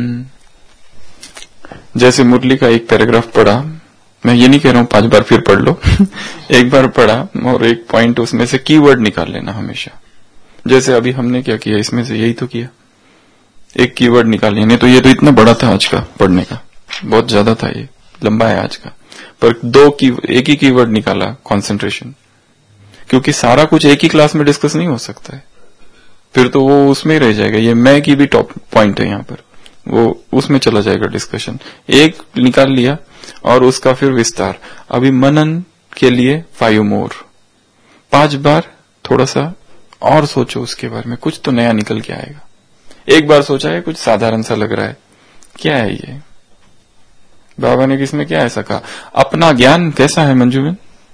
जैसे मुरली का एक पैराग्राफ पढ़ा, मैं ये नहीं कह रहा हूं 5 बार फिर पढ़ लो एक बार पढ़ा और एक पॉइंट उसमें से कीवर्ड निकाल लेना हमेशा। जैसे अभी हमने क्या किया, इसमें से यही तो किया, एक कीवर्ड निकाल लिया। नहीं तो ये तो इतना बड़ा था आज का पढ़ने का, बहुत ज्यादा था, ये लंबा है आज का, पर एक ही कीवर्ड निकाला, कंसंट्रेशन, क्योंकि सारा कुछ एक ही क्लास में डिस्कस नहीं हो सकता है, फिर तो वो उसमें ही रह जाएगा। ये मैं की भी टॉप पॉइंट है यहाँ पर, वो उसमें चला जाएगा डिस्कशन। एक निकाल लिया और उसका फिर विस्तार। अभी मनन के लिए 5 मोर, 5 बार थोड़ा सा और सोचो उसके बारे में, कुछ तो नया निकल के आएगा। एक बार सोचा है, कुछ साधारण सा लग रहा है, क्या है ये, बाबा ने किसमें क्या ऐसा कहा। अपना ज्ञान कैसा है मंजूबेन?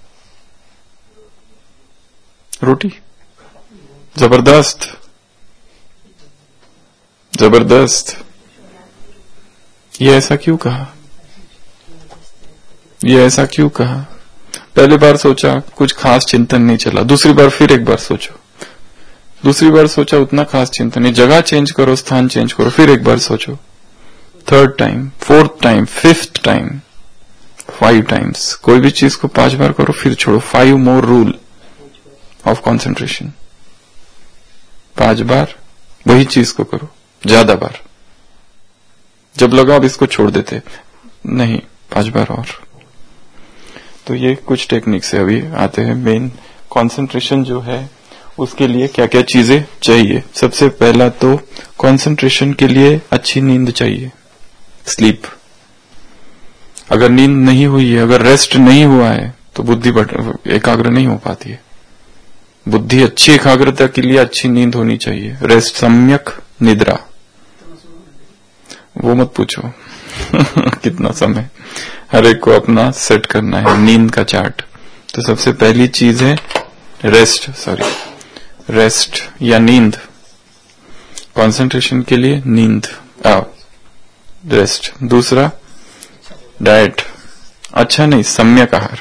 रोटी, जबरदस्त जबरदस्त। ये ऐसा क्यों कहा, ये ऐसा क्यों कहा? पहली बार सोचा, कुछ खास चिंतन नहीं चला, दूसरी बार फिर एक बार सोचो, दूसरी बार सोचा, उतना खास चिंतन नहीं, जगह चेंज करो, स्थान चेंज करो, फिर एक बार सोचो, 3rd time, 4th time, 5th time, 5 times. कोई भी चीज को 5 बार करो फिर छोड़ो। 5 मोर रूल ऑफ कंसंट्रेशन, 5 बार वही चीज को करो, ज्यादा बार। जब लगा अब इसको छोड़ देते, नहीं, 5 बार और। तो ये कुछ टेक्निक से अभी आते हैं। मेन कंसंट्रेशन जो है उसके लिए क्या क्या चीजें चाहिए। सबसे पहला तो कंसंट्रेशन के लिए अच्छी नींद चाहिए, स्लीप। अगर नींद नहीं हुई है, अगर रेस्ट नहीं हुआ है, तो बुद्धि एकाग्र नहीं हो पाती है। बुद्धि अच्छी एकाग्रता के लिए अच्छी नींद होनी चाहिए, रेस्ट, सम्यक निद्रा। वो मत पूछो कितना समय, हर एक को अपना सेट करना है नींद का चार्ट। तो सबसे पहली चीज है रेस्ट या नींद। कंसंट्रेशन के लिए नींद, रेस्ट। दूसरा डाइट, अच्छा नहीं, सम्यक आहार।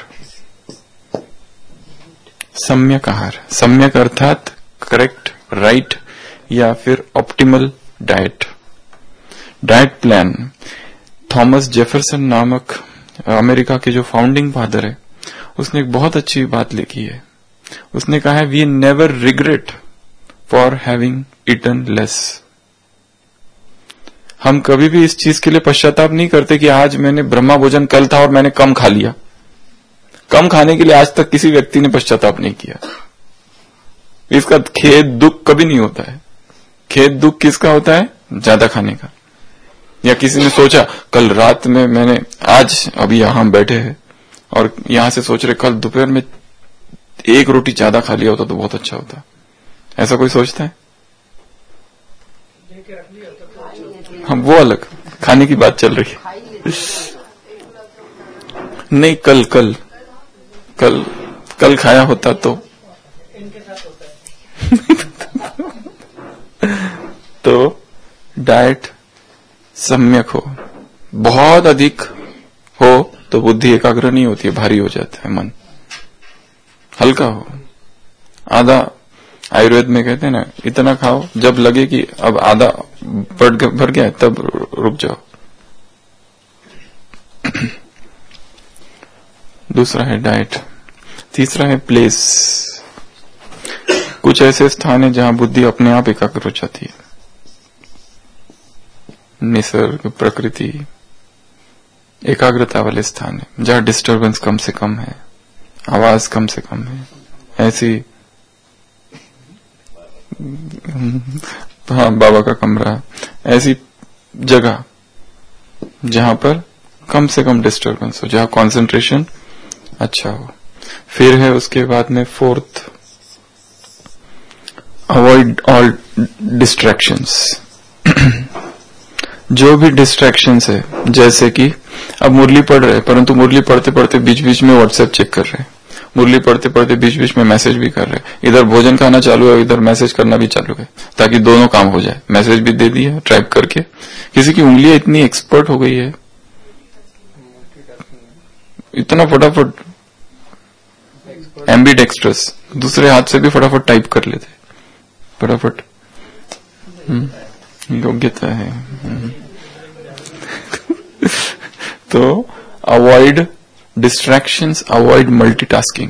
सम्यक आहार, सम्यक अर्थात करेक्ट, राइट, या फिर optimal diet, diet plan. Thomas Jefferson नामक अमेरिका के जो फाउंडिंग फादर है, उसने एक बहुत अच्छी बात लिखी है। उसने कहा है, we never regret for having eaten less. हम कभी भी इस चीज के लिए पश्चाताप नहीं करते कि आज मैंने ब्रह्मा भोजन कल था और मैंने कम खा लिया। कम खाने के लिए आज तक किसी व्यक्ति ने पश्चाताप नहीं किया। इसका खेद दुख कभी नहीं होता है। खेद दुख किसका होता है? ज्यादा खाने का। या किसी ने सोचा कल रात में मैंने, आज अभी यहां बैठे हैं और यहां से सोच रहे कल दोपहर में एक रोटी ज्यादा खा लिया होता तो बहुत अच्छा होता। ऐसा कोई सोचता है? हम वो अलग खाने की बात चल रही है। नहीं, कल खाया होता तो तो डाइट सम्यक हो। बहुत अधिक हो तो बुद्धि एकाग्र नहीं होती है, भारी हो जाता है मन। हल्का हो, आधा, आयुर्वेद में कहते हैं ना, इतना खाओ जब लगे कि अब आधा भर गया तब रुक जाओ। दूसरा है डाइट। तीसरा है प्लेस। कुछ ऐसे स्थान है जहां बुद्धि अपने आप एकाग्र हो जाती है। निसर्ग, प्रकृति, एकाग्रता वाले स्थान है जहां डिस्टरबेंस कम से कम है, आवाज कम से कम है। ऐसी, हाँ, बाबा का कमरा, ऐसी जगह जहां पर कम से कम डिस्टरबेंस हो, जहां कंसंट्रेशन अच्छा हो। फिर है उसके बाद में फोर्थ, अवॉइड ऑल डिस्ट्रैक्शंस। जो भी डिस्ट्रैक्शंस है, जैसे कि अब मुरली पढ़ रहे, परंतु मुरली पढ़ते पढ़ते बीच बीच में व्हाट्सएप चेक कर रहे, मुरली पढ़ते पढ़ते बीच बीच में मैसेज भी कर रहे, इधर भोजन खाना चालू है, इधर मैसेज करना भी चालू है, ताकि दोनों काम हो जाए। मैसेज भी दे दिया टाइप करके। किसी की उंगलियां इतनी एक्सपर्ट हो गई है, इतना फटाफट एम्बीडेक्स्ट्रस, दूसरे हाथ से भी फटाफट टाइप कर लेते, फटाफट। योग्यता है। तो अवॉइड डिस्ट्रैक्शंस, अवॉइड मल्टीटास्किंग।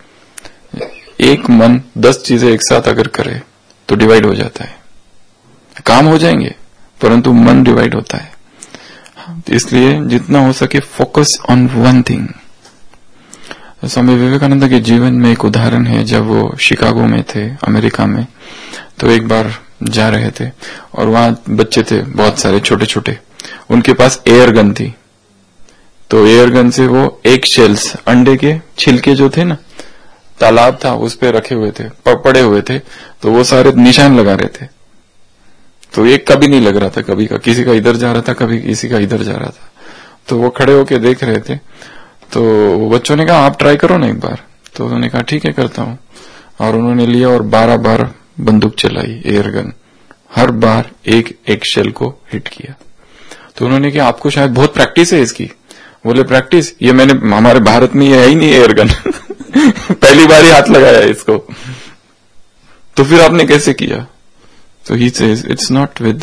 एक मन 10 चीजें एक साथ अगर करे तो डिवाइड हो जाता है। काम हो जाएंगे परंतु मन डिवाइड होता है। इसलिए जितना हो सके focus on one thing. Swami Vivekananda के जीवन में एक उदाहरण है। जब वो शिकागो में थे, अमेरिका में, तो एक बार जा रहे थे और वहां बच्चे थे बहुत सारे छोटे छोटे, उनके पास एयर गन थी। तो एयर गन से वो एक शेल्स, अंडे के छिलके जो थे ना, तालाब था उस पे रखे हुए थे, पड़े हुए थे, तो वो सारे निशान लगा रहे थे। तो एक का भी नहीं लग रहा था, कभी का किसी का इधर जा रहा था, कभी किसी का इधर जा रहा था। तो वो खड़े होके देख रहे थे। तो बच्चों ने कहा आप ट्राई करो ना एक बार। तो उन्होंने कहा ठीक है करता हूं। और उन्होंने लिया और 12 बार बंदूक चलाई, एयर गन, हर बार एक एक शेल को हिट किया। तो उन्होंने कहा आपको शायद बहुत प्रैक्टिस है इसकी। बोले प्रैक्टिस, ये मैंने, हमारे भारत में ये है ही नहीं एयर गन पहली बार ही हाथ लगाया इसको। तो फिर आपने कैसे किया? तो he says it's not with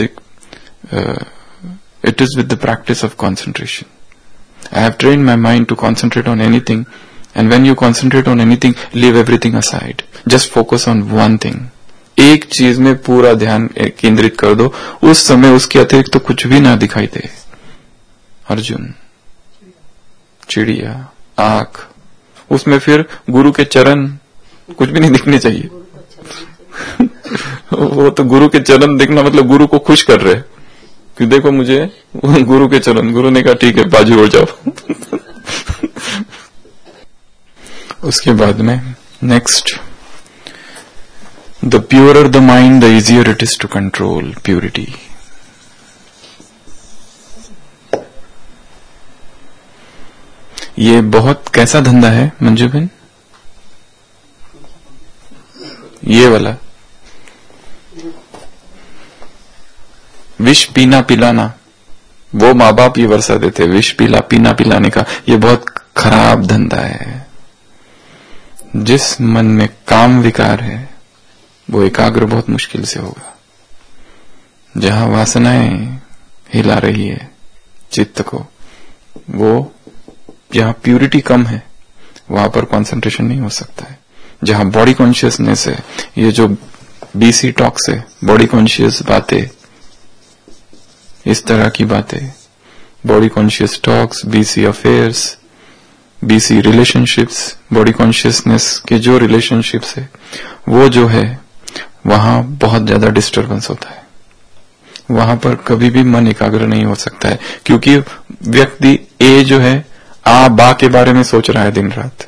it is with the practice of concentration. I have trained my mind to concentrate on anything, and when you concentrate on anything, leave everything aside. Just focus on one thing. एक चीज में पूरा ध्यान केंद्रित कर दो, उस समय उसके अतिरिक्त तो कुछ भी ना दिखाई दे। अर्जुन, चिड़िया, आंख, उसमें फिर गुरु के चरण कुछ भी नहीं दिखने चाहिए वो तो गुरु के चरण दिखना मतलब गुरु को खुश कर रहे कि देखो मुझे गुरु के चरण। गुरु ने कहा ठीक है बाजू हो जाओ उसके बाद में next, the purer the mind the easier it is to control. Purity, ये बहुत कैसा धंधा है मंजू बहन? ये वाला विष पीना पिलाना, वो माँ बाप ये वर्षा देते, विष पीना पिलाने का। ये बहुत खराब धंधा है। जिस मन में काम विकार है वो एकाग्र बहुत मुश्किल से होगा। जहां वासनाएं हिला रही है चित्त को, वो जहां प्यूरिटी कम है वहां पर कंसंट्रेशन नहीं हो सकता है। जहां बॉडी कॉन्शियसनेस है, ये जो बीसी टॉक्स है, बॉडी कॉन्शियस बातें, इस तरह की बातें, body conscious talks, BC affairs, BC relationships, body consciousness के जो रिलेशनशिप्स है वो जो है वहां बहुत ज्यादा डिस्टरबेंस होता है। वहां पर कभी भी मन एकाग्र नहीं हो सकता है, क्योंकि व्यक्ति ए जो है आ बा के बारे में सोच रहा है दिन रात,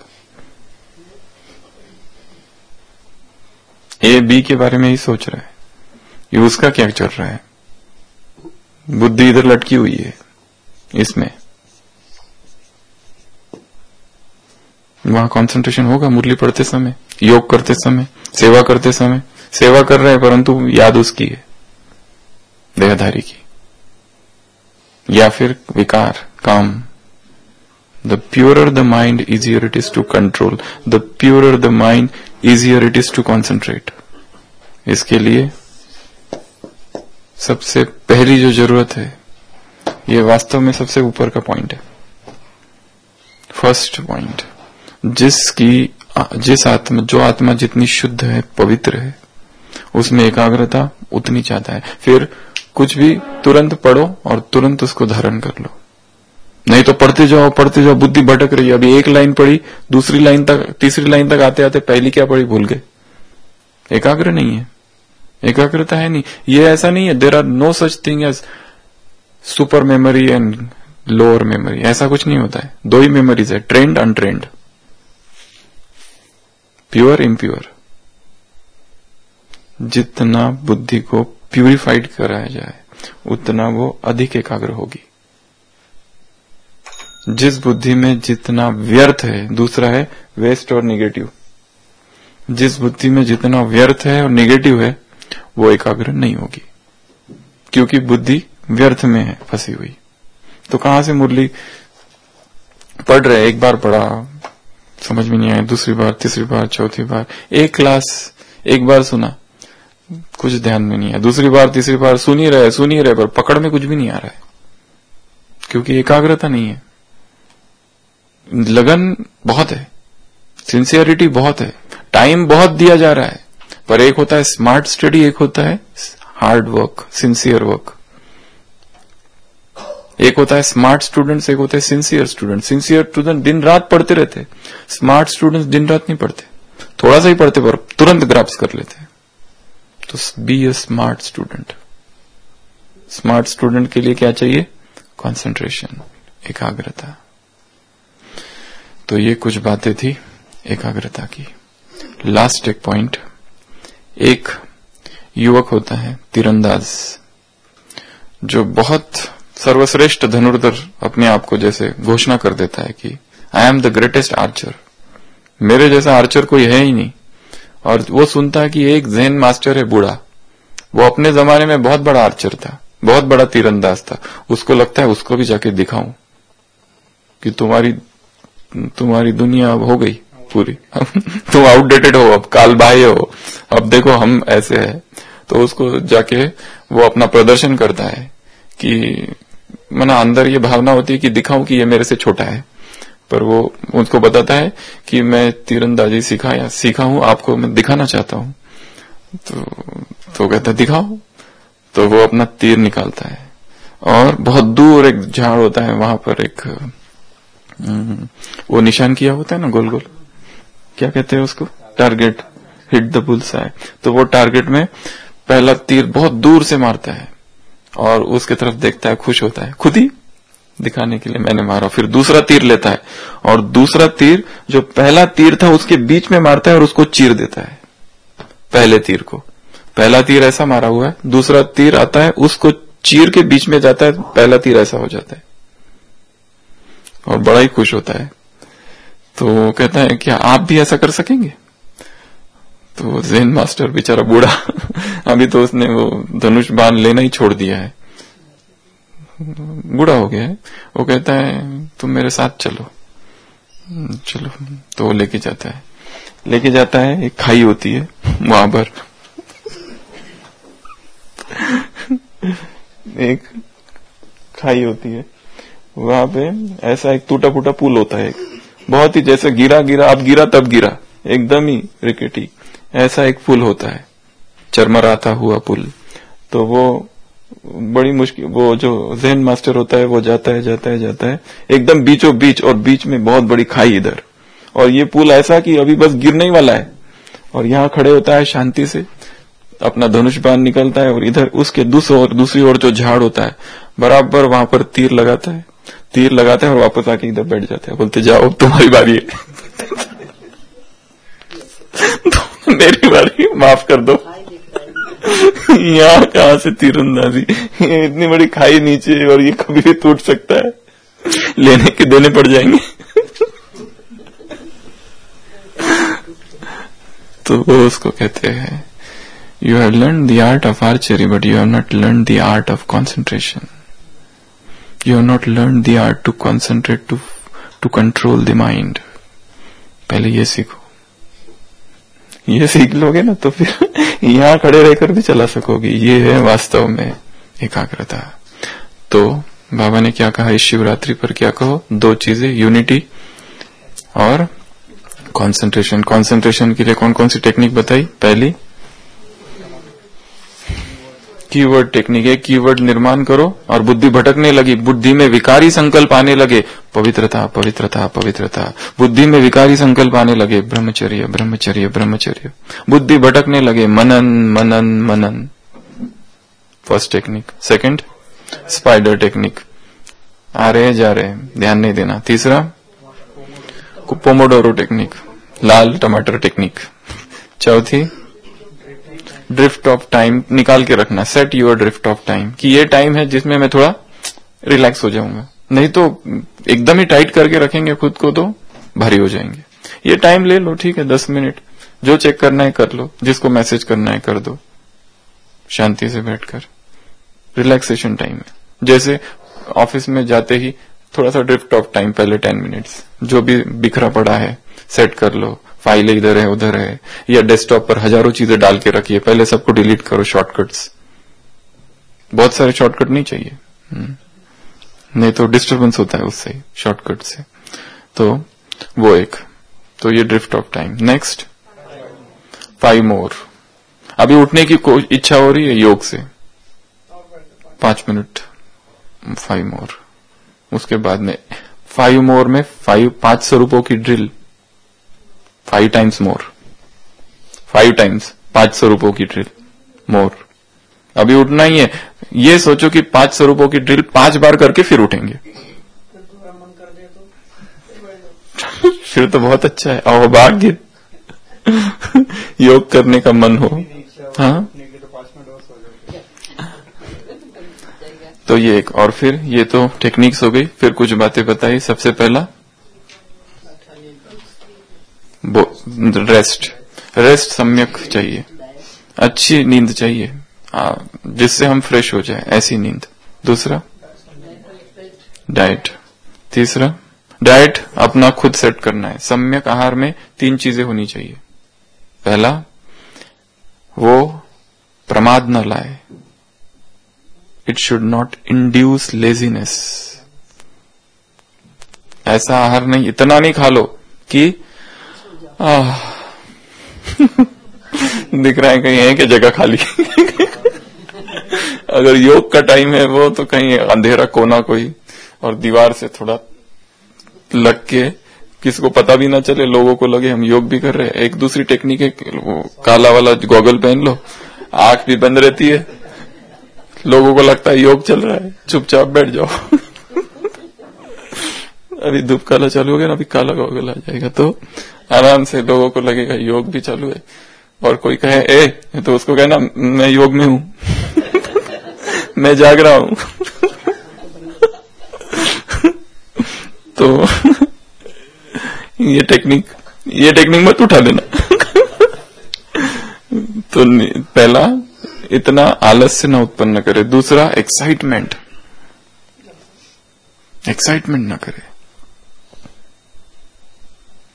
ए बी के बारे में ही सोच रहा है, ये उसका क्या चल रहा है, बुद्धि इधर लटकी हुई है इसमें। वहां कंसंट्रेशन होगा मुरली पढ़ते समय, योग करते समय, सेवा करते समय। सेवा कर रहे हैं परंतु याद उसकी है, देहधारी की, या फिर विकार, काम। The purer the mind, easier it is to control. The purer the mind, easier it is to concentrate. इसके लिए सबसे पहली जो जरूरत है, ये वास्तव में सबसे ऊपर का पॉइंट है, फर्स्ट पॉइंट। जो आत्मा जितनी शुद्ध है, पवित्र है, उसमें एकाग्रता उतनी ज्यादा है। फिर कुछ भी तुरंत पढ़ो और तुरंत उसको धारण कर लो, नहीं तो पढ़ते जाओ बुद्धि भटक रही है। अभी एक लाइन पढ़ी, दूसरी लाइन तक, तीसरी लाइन तक आते आते पहली क्या पढ़ी भूल गए। एकाग्र नहीं है, एकाग्रता है नहीं। ये ऐसा नहीं है, there are no such thing as super memory and lower memory, ऐसा कुछ नहीं होता है। दो ही मेमोरीज है, ट्रेंड अनट्रेंड, प्योर इम्प्योर। जितना बुद्धि को प्यूरिफाइड कराया जाए उतना वो अधिक एकाग्र होगी। जिस बुद्धि में जितना व्यर्थ है, दूसरा है वेस्ट और निगेटिव, जिस बुद्धि में जितना व्यर्थ है और निगेटिव है वो एकाग्र नहीं होगी, क्योंकि बुद्धि व्यर्थ में है फंसी हुई। तो कहां से मुरली पढ़ रहे, एक बार पढ़ा समझ में नहीं आया, दूसरी बार, तीसरी बार, चौथी बार, एक क्लास एक बार सुना, कुछ ध्यान में नहीं आया, दूसरी बार, तीसरी बार सुन ही रहे पर पकड़ में कुछ भी नहीं आ रहा है, क्योंकि एकाग्रता नहीं है। लगन बहुत है, सिंसियरिटी बहुत है, टाइम बहुत दिया जा रहा है, पर एक होता है स्मार्ट स्टडी, एक होता है हार्ड वर्क, सिंसियर वर्क। एक होता है स्मार्ट स्टूडेंट्स, एक होता है सिंसियर स्टूडेंट। सिंसियर स्टूडेंट दिन रात पढ़ते रहते, स्मार्ट स्टूडेंट्स दिन रात नहीं पढ़ते, थोड़ा सा ही पढ़ते पर तुरंत ग्राफ्स कर लेते। तो be a smart student. Smart student के लिए क्या चाहिए? कंसंट्रेशन, एकाग्रता। तो ये कुछ बातें थी एकाग्रता की। लास्ट एक पॉइंट, एक युवक होता है तीरंदाज, जो बहुत सर्वश्रेष्ठ धनुर्धर अपने आप को जैसे घोषणा कर देता है कि I am the greatest archer, मेरे जैसा आर्चर कोई है ही नहीं। और वो सुनता है कि एक जैन मास्टर है बूढ़ा, वो अपने जमाने में बहुत बड़ा आर्चर था, बहुत बड़ा तीरंदाज था। उसको लगता है उसको भी जाके दिखाऊं कि तुम्हारी दुनिया अब हो गई पूरी तुम आउटडेटेड हो, अब काल बाह्य हो, अब देखो हम ऐसे है। तो उसको जाके वो अपना प्रदर्शन करता है कि मना अंदर ये भावना होती है कि दिखाऊं कि ये मेरे से छोटा है, पर वो उसको बताता है कि मैं तीरंदाजी सीखा हूं, आपको मैं दिखाना चाहता हूं। तो कहता है दिखाओ। तो वो अपना तीर निकालता है और बहुत दूर एक झाड़ होता है, वहां पर एक वो निशान किया होता है ना गोल गोल, क्या कहते हैं उसको, टारगेट, हिट द बुल्सआई। तो वो टारगेट में पहला तीर बहुत दूर से मारता है और उसके तरफ देखता है, खुश होता है, खुद ही दिखाने के लिए मैंने मारा। फिर दूसरा तीर लेता है और दूसरा तीर जो पहला तीर था उसके बीच में मारता है और उसको चीर देता है पहले तीर को। पहला तीर ऐसा मारा हुआ है, दूसरा तीर आता है उसको चीर के बीच में जाता है, पहला तीर ऐसा हो जाता है और बड़ा ही खुश होता है। तो कहता है क्या आप भी ऐसा कर सकेंगे? तो ज़ेन मास्टर बेचारा बूढ़ा अभी तो उसने वो धनुष बाण लेना ही छोड़ दिया है, बूढ़ा हो गया है। वो कहता है तुम मेरे साथ चलो, चलो, तो वो लेके जाता है, एक खाई होती है वहां पर, एक खाई होती है वहां पे, ऐसा एक टूटा फूटा पुल होता है, बहुत ही जैसे गिरा अब गिरा तब गिरा, एकदम ही रिकेटी, ऐसा एक पुल होता है, चरमराता हुआ पुल। तो वो बड़ी मुश्किल, वो जो ज़ेन मास्टर होता है वो जाता है एकदम बीचों बीच, और बीच में बहुत बड़ी खाई इधर, और ये पुल ऐसा कि अभी बस गिरने ही वाला है, और यहाँ खड़े होता है शांति से, अपना धनुष बाण निकलता है, और इधर उसके दूसरी ओर जो झाड़ होता है बराबर वहां पर तीर लगाता है और वापस आके इधर बैठ जाता है, बोलते जाओ तुम्हारी बारी है। तो मेरी बारी, माफ कर दो। यहाँ कहाँ से तीरंदाजी, इतनी बड़ी खाई नीचे, और ये कभी भी टूट सकता है, लेने के देने पड़ जाएंगे। तो वो उसको कहते हैं, you have learned the art of archery, but you have not learned the art of concentration. You have not learned the art to concentrate, to control the mind. पहले ये सीखो, ये सीख लोगे ना तो फिर यहाँ खड़े रहकर भी चला सकोगे। ये है वास्तव में एकाग्रता। तो बाबा ने क्या कहा इस शिवरात्रि पर, क्या कहो, दो चीजें, यूनिटी और कंसंट्रेशन। कंसंट्रेशन के लिए कौन कौन सी टेक्निक बताई? पहली कीवर्ड टेक्निक है, कीवर्ड निर्माण करो और बुद्धि भटकने लगी, बुद्धि में विकारी संकल्प आने लगे, पवित्रता पवित्रता पवित्रता, बुद्धि में विकारी संकल्प आने लगे, ब्रह्मचर्य ब्रह्मचर्य ब्रह्मचर्य, बुद्धि भटकने लगे, मनन मनन मनन। First technique. Second spider technique, आ रहे जा रहे, ध्यान नहीं देना। तीसरा पोमोडोरो टेक्निक, लाल टमाटर टेक्निक। चौथी ड्रिफ्ट ऑफ टाइम, निकाल के रखना, set your drift of time, कि ये टाइम है जिसमें मैं थोड़ा रिलैक्स हो जाऊंगा, नहीं तो एकदम ही टाइट करके रखेंगे खुद को तो भारी हो जाएंगे। ये टाइम ले लो, ठीक है, 10 मिनट, जो चेक करना है कर लो, जिसको मैसेज करना है कर दो, शांति से बैठकर। रिलैक्सेशन टाइम है, जैसे ऑफिस में जाते ही थोड़ा सा ड्रिफ्ट ऑफ टाइम, पहले 10 मिनट्स, जो भी बिखरा पड़ा है सेट कर लो, फाइल इधर है उधर है, या डेस्कटॉप पर हजारों चीजें डाल के रखिए, पहले सबको डिलीट करो, शॉर्टकट्स, बहुत सारे शॉर्टकट नहीं चाहिए, नहीं तो डिस्टरबेंस होता है उससे, शॉर्टकट से। तो वो एक, तो ये drift of time. Next 5 more, अभी उठने की इच्छा हो रही है योग से, 5 मिनट 5 मोर। उसके बाद में 5 मोर में 500 रुपयों की ड्रिल, 5 टाइम्स मोर, 5 टाइम्स 500 रुपयों की ड्रिल मोर। अभी उठना ही है, ये सोचो कि 500 रुपयों की ड्रिल 5 बार करके फिर उठेंगे। फिर तो बहुत अच्छा है, अहोभाग्य योग करने का मन हो। हाँ, तो ये एक, और फिर ये तो टेक्निक्स हो गई, फिर कुछ बातें बताई। सबसे पहला रेस्ट सम्यक चाहिए, अच्छी नींद चाहिए जिससे हम फ्रेश हो जाए, ऐसी नींद। दूसरा डाइट। तीसरा डाइट अपना खुद सेट करना है। सम्यक आहार में 3 चीजें होनी चाहिए। पहला, वो प्रमाद न लाए, it should not induce laziness. ऐसा आहार नहीं, इतना नहीं खा लो कि दिख रहा है कहीं है कि जगह खाली। अगर योग का टाइम है वो तो कहीं अंधेरा कोना कोई, और दीवार से थोड़ा लग के, किसी को पता भी ना चले, लोगों को लगे हम योग भी कर रहे हैं। एक दूसरी टेक्निक है, वो काला वाला गॉगल पहन लो, आंख भी बंद रहती है, लोगों को लगता है योग चल रहा है, चुपचाप बैठ जाओ। अभी धूप काला चालू हो गया ना, अभी काला गॉगल आ जाएगा, तो आराम से लोगों को लगेगा योग भी चालू है। और कोई कहे ए, तो उसको कहना मैं योग में हूं, मैं जाग रहा हूं। तो ये टेक्निक मत उठा लेना। तो पहला, इतना आलस्य ना उत्पन्न करे। दूसरा, एक्साइटमेंट ना करे।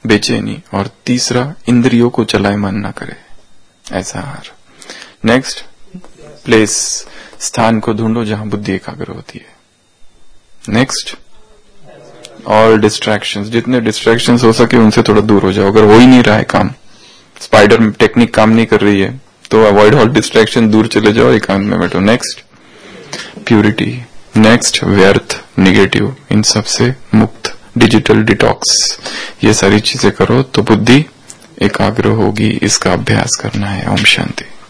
बेचैनी, और तीसरा इंद्रियों को चलायमान न करे, ऐसा आहार। नेक्स्ट, प्लेस, स्थान को ढूंढो जहां बुद्धि एकाग्र होती है। नेक्स्ट, ऑल डिस्ट्रैक्शंस, जितने डिस्ट्रैक्शंस हो सके उनसे थोड़ा दूर हो जाओ। अगर हो ही नहीं रहा है काम, स्पाइडर टेक्निक काम नहीं कर रही है, तो अवॉइड ऑल डिस्ट्रैक्शन, दूर चले जाओ, एकांत में बैठो। Next, purity. नेक्स्ट, व्यर्थ, निगेटिव, इन सब से मुक्त, डिजिटल डिटॉक्स, ये सारी चीजें करो तो बुद्धि एकाग्र होगी। इसका अभ्यास करना है। ओम शांति।